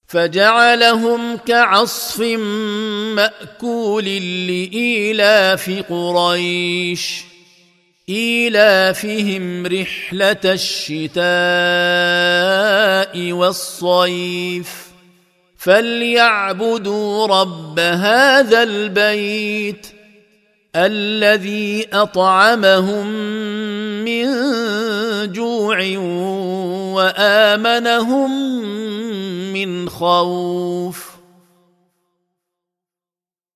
فجعلهم كعصف مأكول لإيلاف قريش إيلافهم رحلة الشتاء والصيف فليعبدوا رب هذا البيت الذي أطعمهم من جوع وآمنهم من خوف.